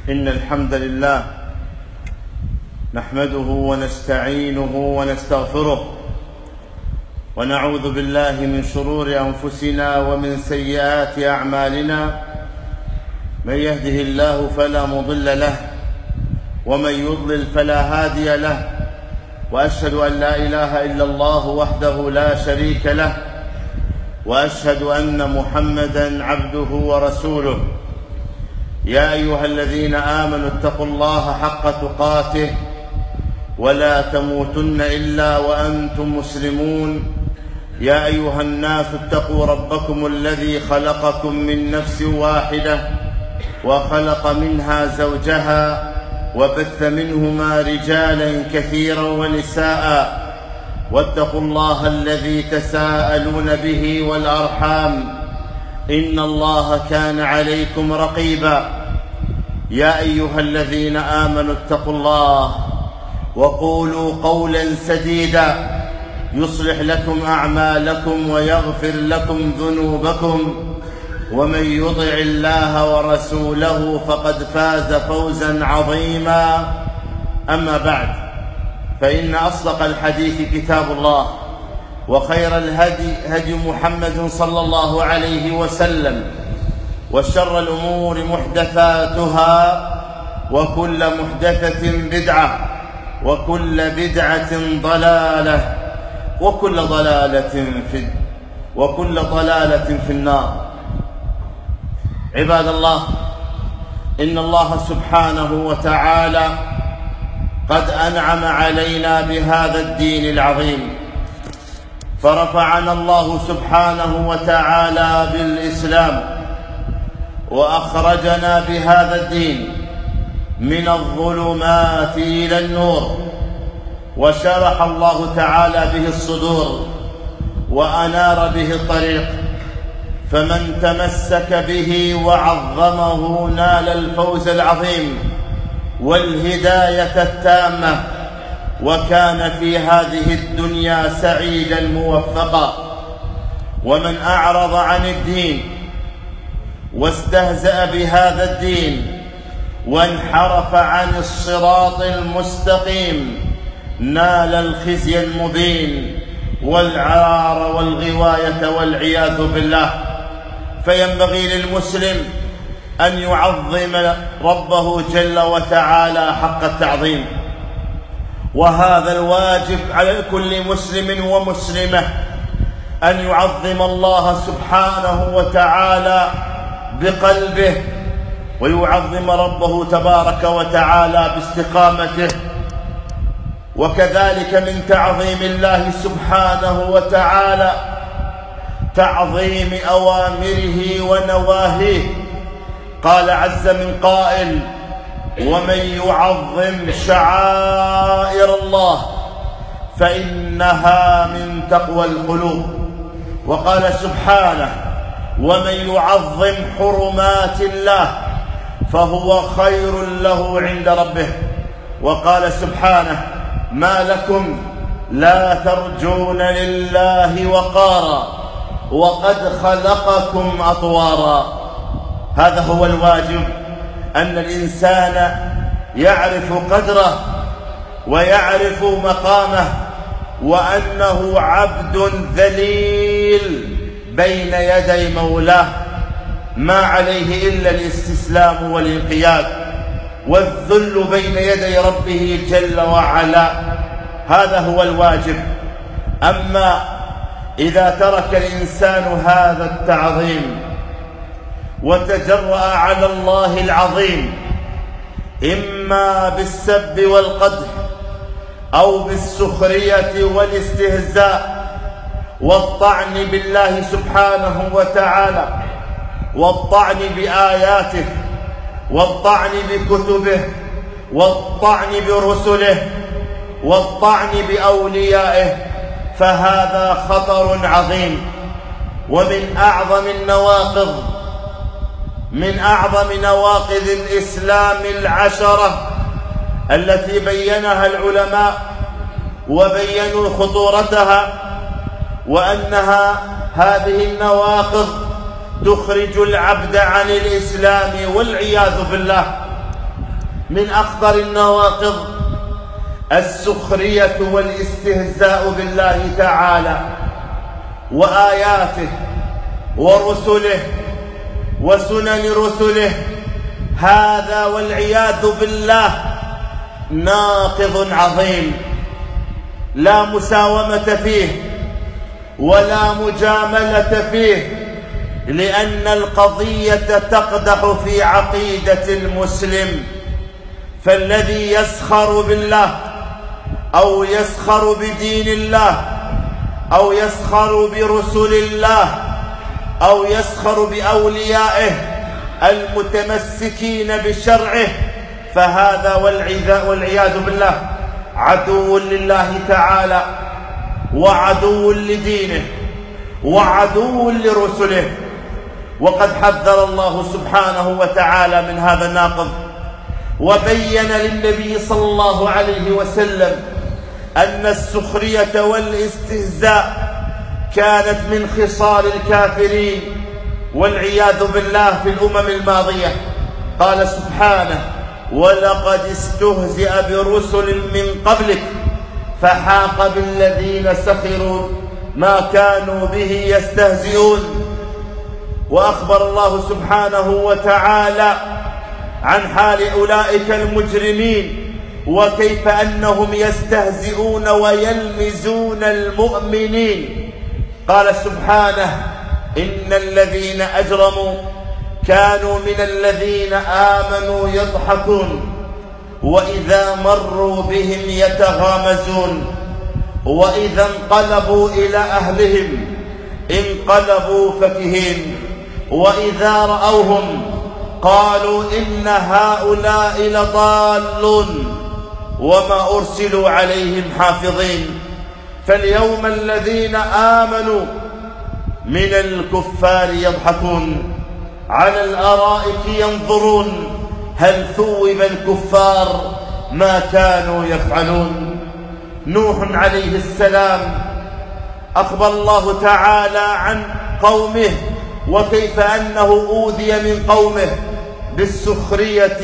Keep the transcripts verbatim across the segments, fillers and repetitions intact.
إن الحمد لله نحمده ونستعينه ونستغفره ونعوذ بالله من شرور أنفسنا ومن سيئات أعمالنا. من يهده الله فلا مضل له ومن يضلل فلا هادي له، وأشهد أن لا إله إلا الله وحده لا شريك له، وأشهد أن محمدًا عبده ورسوله. يا أيها الذين آمنوا اتقوا الله حق تقاته ولا تموتن إلا وأنتم مسلمون. يا أيها الناس اتقوا ربكم الذي خلقكم من نفس واحدة وخلق منها زوجها وبث منهما رجالا كثيرا ونساء، واتقوا الله الذي تساءلون به والأرحام إن الله كان عليكم رقيبا. يا أيها الذين آمنوا اتقوا الله وقولوا قولا سديدا يصلح لكم أعمالكم ويغفر لكم ذنوبكم، ومن يطع الله ورسوله فقد فاز فوزا عظيما. أما بعد، فإن أصدق الحديث كتاب الله، وخير الهدي هدي محمد صلى الله عليه وسلم، وشر الأمور محدثاتها، وكل محدثة بدعة، وكل بدعة ضلالة، وكل ضلالة في وكل ضلالة في النار. عباد الله، إن الله سبحانه وتعالى قد أنعم علينا بهذا الدين العظيم، فرفعنا الله سبحانه وتعالى بالإسلام، وأخرجنا بهذا الدين من الظلمات إلى النور، وشرح الله تعالى به الصدور وأنار به الطريق، فمن تمسك به وعظمه نال الفوز العظيم والهداية التامة، وكان في هذه الدنيا سعيدا موفقا. ومن أعرض عن الدين واستهزأ بهذا الدين وانحرف عن الصراط المستقيم نال الخزي المبين والعار والغواية والعياذ بالله. فينبغي للمسلم أن يعظم ربه جل وتعالى حق التعظيم، وهذا الواجب على كل مسلم ومسلمة، أن يعظم الله سبحانه وتعالى بقلبه، ويعظم ربه تبارك وتعالى باستقامته. وكذلك من تعظيم الله سبحانه وتعالى تعظيم أوامره ونواهيه. قال عز من قائل: ومن يعظم شعائر الله فإنها من تقوى القلوب. وقال سبحانه: ومن يعظم حرمات الله فهو خير له عند ربه. وقال سبحانه: ما لكم لا ترجون لله وقارا وقد خلقكم أطوارا. هذا هو الواجب، أن الإنسان يعرف قدره ويعرف مقامه، وأنه عبد ذليل بين يدي مولاه، ما عليه إلا الاستسلام والانقياد والذل بين يدي ربه جل وعلا. هذا هو الواجب. أما إذا ترك الإنسان هذا التعظيم وتجرأ على الله العظيم، إما بالسب والقدح أو بالسخرية والاستهزاء والطعن بالله سبحانه وتعالى، والطعن بآياته، والطعن بكتبه، والطعن برسله، والطعن بأوليائه، فهذا خطر عظيم. ومن أعظم النواقض من أعظم نواقض الإسلام العشرة التي بينها العلماء وبينوا خطورتها، وأنها هذه النواقض تخرج العبد عن الإسلام والعياذ بالله. من أخطر النواقض السخرية والاستهزاء بالله تعالى وآياته ورسله وسنن رسله. هذا والعياذ بالله ناقض عظيم لا مساومة فيه ولا مجاملة فيه، لأن القضية تقدح في عقيدة المسلم. فالذي يسخر بالله أو يسخر بدين الله أو يسخر برسل الله أو يسخر بأوليائه المتمسكين بشرعه، فهذا والعياذ بالله عدو لله تعالى وعدو لدينه وعدو لرسله. وقد حذر الله سبحانه وتعالى من هذا الناقض، وبين للنبي صلى الله عليه وسلم أن السخرية والاستهزاء كانت من خصال الكافرين والعياذ بالله في الأمم الماضية. قال سبحانه: ولقد استهزئ برسل من قبلك فحاق بالذين سخروا ما كانوا به يستهزئون. وأخبر الله سبحانه وتعالى عن حال أولئك المجرمين وكيف أنهم يستهزئون ويلمزون المؤمنين. قال سبحانه: إن الذين أجرموا كانوا من الذين آمنوا يضحكون وإذا مروا بهم يتغامزون وإذا انقلبوا إلى أهلهم انقلبوا فكهين وإذا رأوهم قالوا إن هؤلاء لضالون وما أرسلوا عليهم حافظين. فاليوم الذين آمنوا من الكفار يضحكون على الأرائك ينظرون هل ثوب الكفار ما كانوا يفعلون. نوح عليه السلام أخبر الله تعالى عن قومه وكيف أنه أوذي من قومه بالسخرية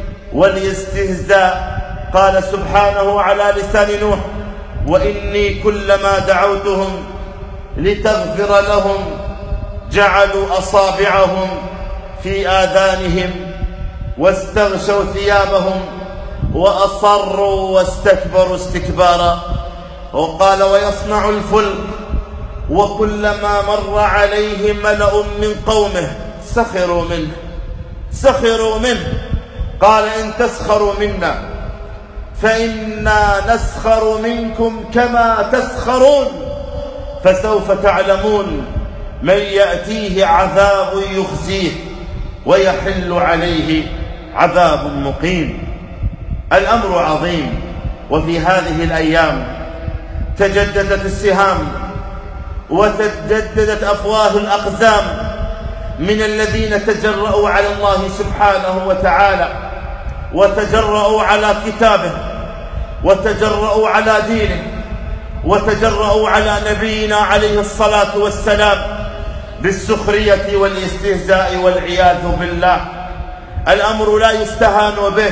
والاستهزاء. قال سبحانه على لسان نوح: وإني كلما دعوتهم لتغفر لهم جعلوا أصابعهم في آذانهم واستغشوا ثيابهم وأصروا واستكبروا استكبارا. وقال: ويصنع الفلك وكلما مر عليه ملأ من قومه سخروا منه سخروا منه قال: إن تسخروا منا فإنا نسخر منكم كما تسخرون فسوف تعلمون من يأتيه عذاب يخزيه ويحل عليه عذاب مقيم. الأمر عظيم، وفي هذه الأيام تجددت السهام وتجددت أفواه الأقزام من الذين تجرؤوا على الله سبحانه وتعالى وتجرؤوا على كتابه وتجرؤوا على دينه وتجرؤوا على نبينا عليه الصلاة والسلام بالسخرية والاستهزاء والعياذ بالله. الأمر لا يستهان به،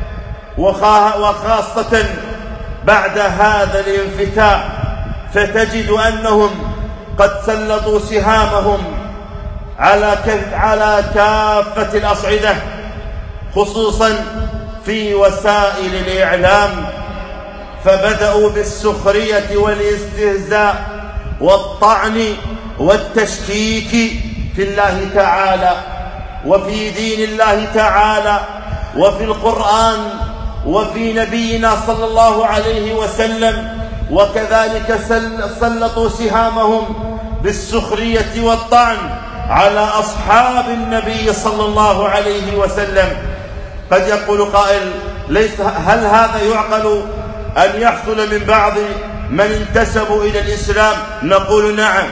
وخاصة بعد هذا الانفتاح، فتجد أنهم قد سلطوا سهامهم على على كافة الأصعدة، خصوصا في وسائل الإعلام، فبدأوا بالسخرية والاستهزاء والطعن والتشكيك في الله تعالى وفي دين الله تعالى وفي القرآن وفي نبينا صلى الله عليه وسلم. وكذلك سلطوا سهامهم بالسخرية والطعن على أصحاب النبي صلى الله عليه وسلم. قد يقول قائل: ليس هل هذا يعقل أن يحصل من بعض من انتسبوا إلى الإسلام؟ نقول نعم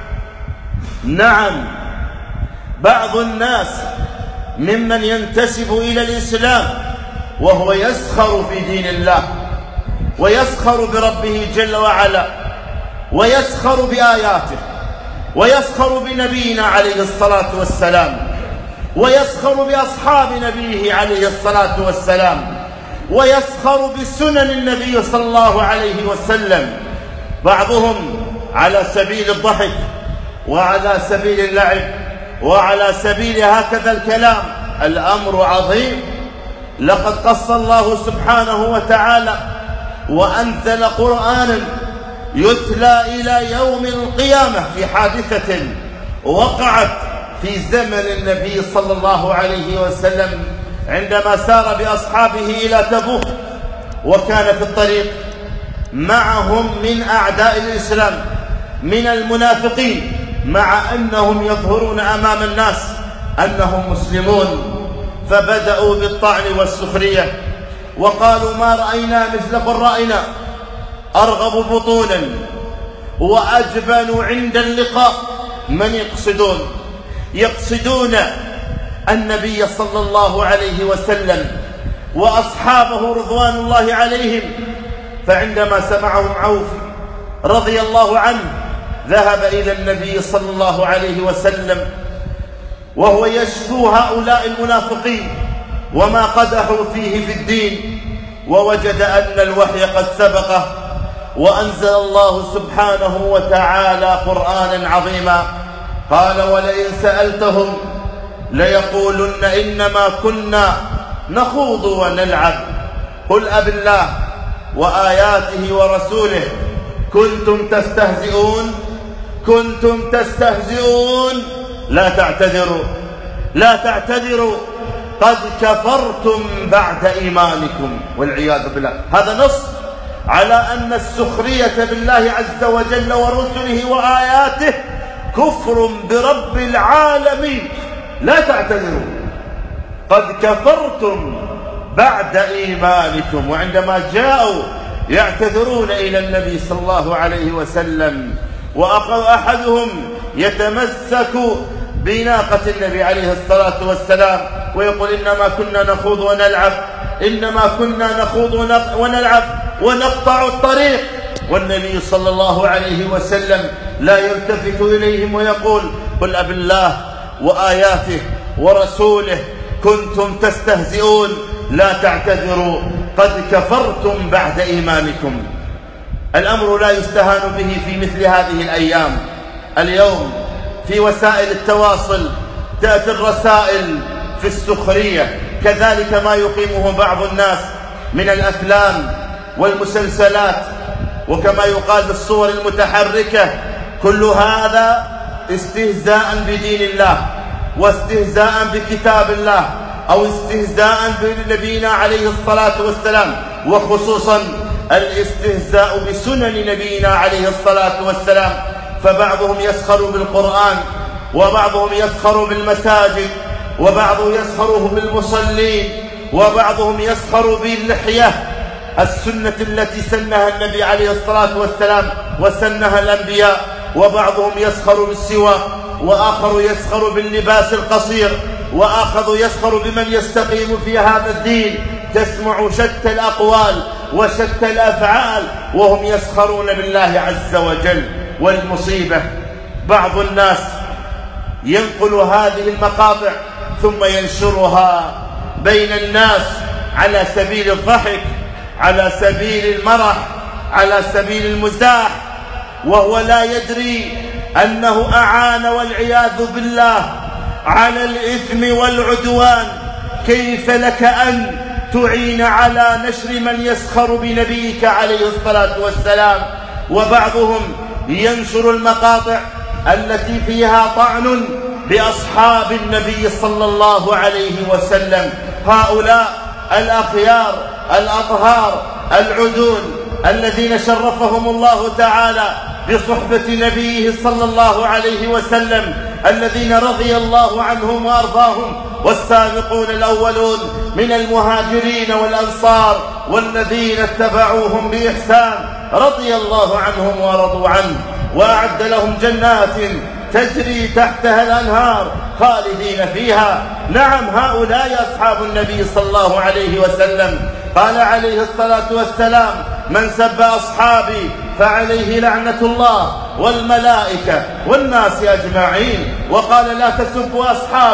نعم بعض الناس ممن ينتسب إلى الإسلام وهو يسخر في دين الله ويسخر بربه جل وعلا ويسخر بآياته ويسخر بنبينا عليه الصلاة والسلام، ويسخر بأصحاب نبيه عليه الصلاة والسلام، ويسخر بسنن النبي صلى الله عليه وسلم، بعضهم على سبيل الضحك وعلى سبيل اللعب وعلى سبيل هكذا الكلام. الأمر عظيم. لقد قص الله سبحانه وتعالى وأنزل قرآنا يتلى إلى يوم القيامة في حادثة وقعت في زمن النبي صلى الله عليه وسلم عندما سار بأصحابه إلى تبوك، وكان في الطريق معهم من أعداء الإسلام من المنافقين، مع أنهم يظهرون أمام الناس أنهم مسلمون، فبدأوا بالطعن والسخرية وقالوا ما رأينا مثل قرائنا، أرغب بطونا وأجبن عند اللقاء. من يقصدون؟ يقصدون النبي صلى الله عليه وسلم وأصحابه رضوان الله عليهم. فعندما سمعهم عوف رضي الله عنه ذهب إلى النبي صلى الله عليه وسلم وهو يشكو هؤلاء المنافقين وما قدحوا فيه في الدين، ووجد أن الوحي قد سبقه، وأنزل الله سبحانه وتعالى قرآنا عظيما. قال ولئن سألتهم ليقولن إنما كنا نخوض ونلعب قل أبالله وآياته ورسوله كنتم تستهزئون كنتم تستهزئون لا تعتذروا لا تعتذروا قد كفرتم بعد إيمانكم، والعياذ بالله. هذا نص على أن السخرية بالله عز وجل ورسله وآياته كفر برب العالمين. لا تعتذروا قد كفرتم بعد إيمانكم. وعندما جاءوا يعتذرون إلى النبي صلى الله عليه وسلم وأخذ أحدهم يتمسك بناقة النبي عليه الصلاة والسلام ويقول إنما كنا نخوض ونلعب إنما كنا نخوض ونلعب ونقطع الطريق، والنبي صلى الله عليه وسلم لا يلتفت إليهم ويقول قل أبالله وآياته ورسوله كنتم تستهزئون لا تعتذروا قد كفرتم بعد إيمانكم. الأمر لا يستهان به في مثل هذه الأيام. اليوم في وسائل التواصل تأتي الرسائل في السخرية، كذلك ما يقيمه بعض الناس من الأفلام والمسلسلات، وكما يقال بالصور المتحركة. كل هذا استهزاء بدين الله واستهزاء بكتاب الله أو استهزاء بنبينا عليه الصلاة والسلام، وخصوصا الاستهزاء بسنن نبينا عليه الصلاة والسلام. فبعضهم يسخر بالقرآن، وبعضهم يسخر بالمساجد، وبعضهم يسخر بالمصلين، وبعضهم يسخر باللحية السنة التي سنها النبي عليه الصلاة والسلام وسنها الأنبياء، وبعضهم يسخر بالسواك، وآخر يسخر باللباس القصير، وآخر يسخر بمن يستقيم في هذا الدين. تسمع شتى الأقوال وشتى الأفعال وهم يسخرون بالله عز وجل. والمصيبة بعض الناس ينقل هذه المقاطع ثم ينشرها بين الناس على سبيل الضحك، على سبيل المرح، على سبيل المزاح، وهو لا يدري أنه أعان والعياذ بالله على الإثم والعدوان. كيف لك أن تعين على نشر من يسخر بنبيك عليه الصلاة والسلام؟ وبعضهم ينشر المقاطع التي فيها طعن بأصحاب النبي صلى الله عليه وسلم. هؤلاء الأخيار الأطهار العدول الذين شرفهم الله تعالى بصحبة نبيه صلى الله عليه وسلم، الذين رضي الله عنهم وأرضاهم، والسابقون الأولون من المهاجرين والأنصار والذين اتبعوهم بإحسان رضي الله عنهم ورضوا عنه، وأعد لهم جنات تجري تحتها الأنهار خالدين فيها. نعم، هؤلاء أصحاب النبي صلى الله عليه وسلم. قال عليه الصلاة والسلام من سب أصحابي فعليه لعنة الله والملائكة والناس أجمعين. وقال لا تسبوا أصحابي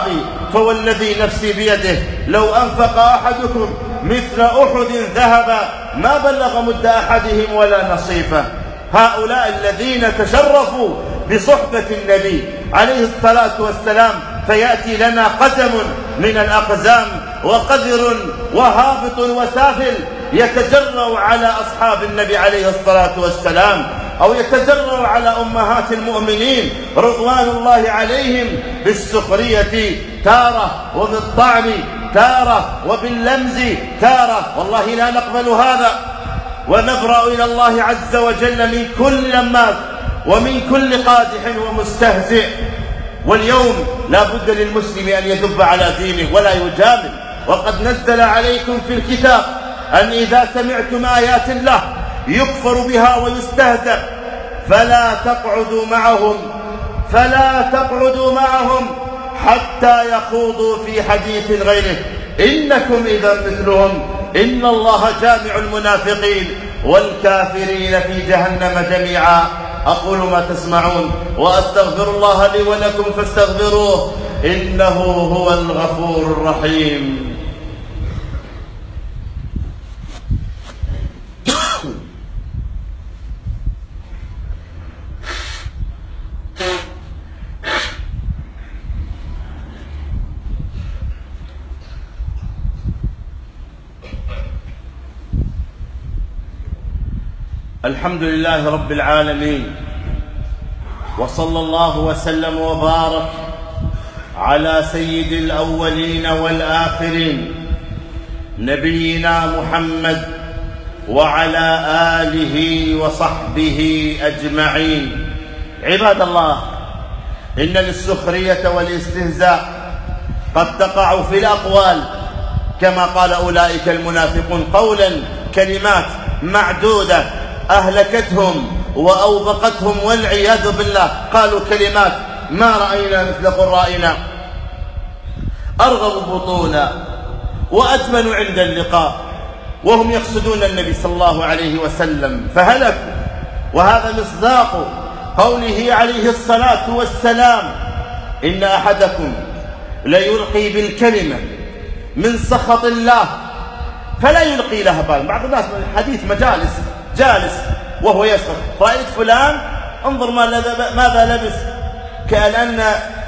فوالذي نفسي بيده لو أنفق أحدكم مثل أحد ذهبا ما بلغ مد أحدهم ولا نصيفه. هؤلاء الذين تشرفوا بصحبة النبي عليه الصلاة والسلام، فيأتي لنا قزم من الأقزام وقذر وهابط وسافل يتجرأ على أصحاب النبي عليه الصلاة والسلام، أو يتجرأ على أمهات المؤمنين رضوان الله عليهم بالسخرية تارة، وبالطعن تارة، وباللمز تارة. والله لا نقبل هذا، ونبرأ إلى الله عز وجل من كل لماس ومن كل قادح ومستهزئ. واليوم لا بد للمسلم أن يدب على دينه ولا يجامل، وقد نزل عليكم في الكتاب أن إذا سمعتم آيات الله يكفر بها ويستهزأ فلا تقعدوا معهم فلا تقعدوا معهم حتى يخوضوا في حديث غيره إنكم إذا مثلهم إن الله جامع المنافقين والكافرين في جهنم جميعا. أقول ما تسمعون وأستغفر الله لي ولكم فاستغفروه إنه هو الغفور الرحيم. الحمد لله رب العالمين، وصلى الله وسلم وبارك على سيد الأولين والآخرين نبينا محمد وعلى آله وصحبه أجمعين. عباد الله، إن السخرية والاستهزاء قد تقع في الأقوال كما قال أولئك المنافقون قولا كلمات معدودة أهلكتهم وأوبقتهم والعياذ بالله. قالوا كلمات ما رأينا مثل قرائنا، أرغب بطونا وأجمل عند اللقاء، وهم يقصدون النبي صلى الله عليه وسلم فهلكوا. وهذا مصداق قوله عليه الصلاة والسلام إن أحدكم ليلقي بالكلمة من سخط الله فلا يلقي لها بال. بعض الناس من الحديث مجالس جالس وهو يسخط، رأيت فلان انظر ماذا لبس، كأن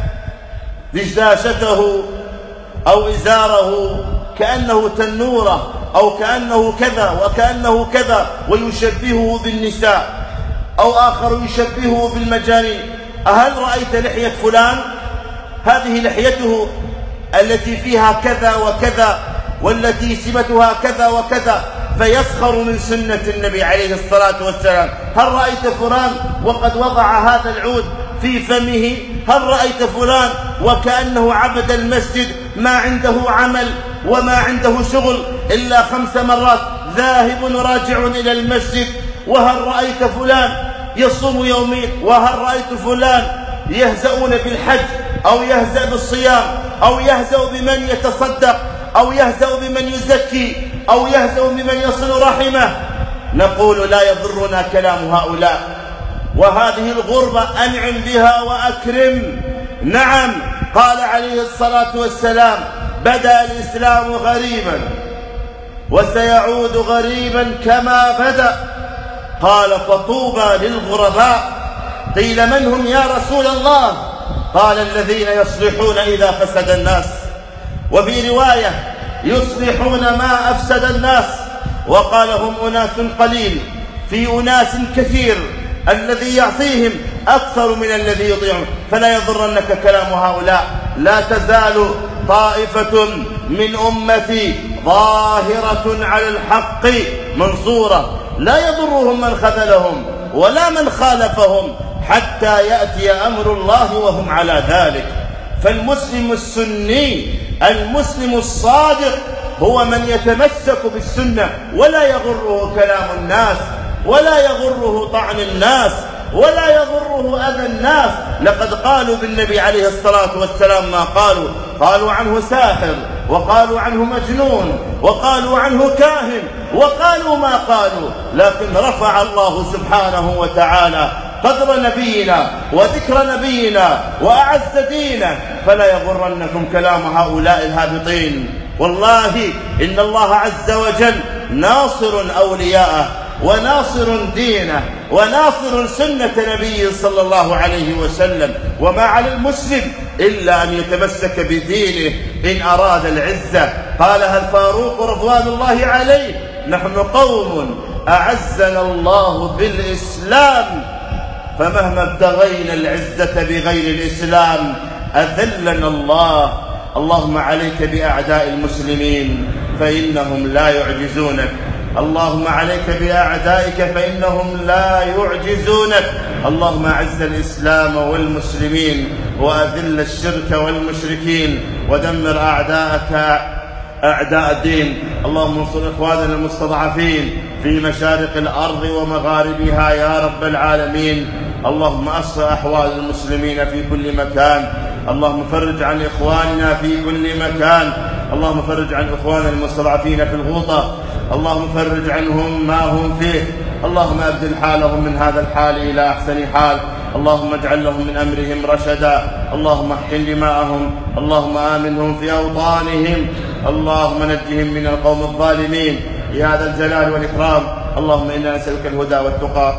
دشداشته أو إزاره كأنه تنورة أو كأنه كذا وكأنه كذا، ويشبهه بالنساء، أو آخر يشبهه بالمجانين. أهل رأيت لحية فلان؟ هذه لحيته التي فيها كذا وكذا والتي سمتها كذا وكذا، فيسخر من سنة النبي عليه الصلاة والسلام. هل رأيت فلان وقد وضع هذا العود في فمه؟ هل رأيت فلان وكأنه عبد المسجد ما عنده عمل وما عنده شغل إلا خمس مرات ذاهب راجع إلى المسجد؟ وهل رأيت فلان يصوم يومين؟ وهل رأيت فلان يهزؤون بالحج أو يهزأ بالصيام أو يهزأ بمن يتصدق أو يهزأ بمن يزكي أو يهزأ بمن يصل رحمه؟ نقول لا يضرنا كلام هؤلاء، وهذه الغربة أنعم بها وأكرم. نعم، قال عليه الصلاة والسلام بدأ الإسلام غريبا وسيعود غريبا كما بدأ. قال فطوبى للغرباء. قيل من هم يا رسول الله؟ قال الذين يصلحون إذا فسد الناس، وفي رواية يصلحون ما أفسد الناس. وقال هم أناس قليل في أناس كثير، الذي يعصيهم أكثر من الذي يطيعهم. فلا يضرنك كلام هؤلاء. لا تزال طائفة من أمتي ظاهرة على الحق منصورة، لا يضرهم من خذلهم ولا من خالفهم حتى يأتي أمر الله وهم على ذلك. فالمسلم السني المسلم الصادق هو من يتمسك بالسنة ولا يغره كلام الناس ولا يغره طعن الناس ولا يغره أذى الناس. لقد قالوا بالنبي عليه الصلاة والسلام ما قالوا، قالوا عنه ساحر، وقالوا عنه مجنون، وقالوا عنه كاهن، وقالوا ما قالوا، لكن رفع الله سبحانه وتعالى قدر نبينا وذكر نبينا وأعز دينه، فلا يغرنكم كلام هؤلاء الهابطين. والله إن الله عز وجل ناصر أولياءه وناصر دينه وناصر سنة نبيه صلى الله عليه وسلم، وما على المسلم إلا أن يتمسك بدينه إن أراد العزة. قالها الفاروق رضوان الله عليه: نحن قوم أعزنا الله بالإسلام، فمهما ابتغينا العزة بغير الإسلام أذلنا الله. اللهم عليك بأعداء المسلمين فإنهم لا يعجزونك، اللهم عليك بأعدائك فإنهم لا يعجزونك. اللهم أعز الإسلام والمسلمين وأذل الشرك والمشركين ودمر أعداءك أعداء الدين. اللهم انصر إخواننا المستضعفين في مشارق الأرض ومغاربها يا رب العالمين. اللهم أصلح أحوال المسلمين في كل مكان. اللهم فرج عن إخواننا في كل مكان. اللهم فرج عن إخواننا المستضعفين في الغوطة. اللهم فرج عنهم ما هم فيه. اللهم أبدل حالهم من هذا الحال إلى أحسن حال. اللهم اجعل لهم من أمرهم رشدا. اللهم احقن دماءهم. اللهم آمنهم في أوطانهم. اللهم نجهم من القوم الظالمين يا ذا الجلال والإكرام. اللهم إنا نسألك الهدى والتقى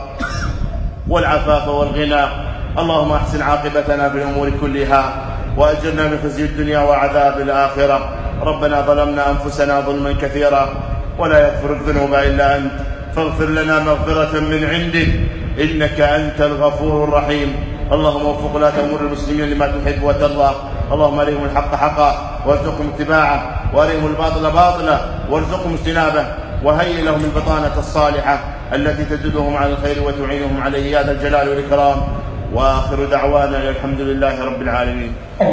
والعفاف والغنى. اللهم احسن عاقبتنا في الأمور كلها وأجرنا من خزي الدنيا وعذاب الآخرة. ربنا ظلمنا أنفسنا ظلما كثيرا ولا يغفر الذنوب إلا أنت، فاغفر لنا مغفرة من عندك إنك أنت الغفور الرحيم. اللهم وفق ولاة أمور المسلمين لما تحب وترضى. اللهم أرهم الحق حقا وارزقهم اتباعه، وأرهم الباطل باطلا وارزقهم اجتنابه، وهيئ لهم البطانة الصالحة التي تدلهم على الخير وتعينهم عليه يا ذا الجلال والإكرام. وآخر دعوانا الحمد لله رب العالمين.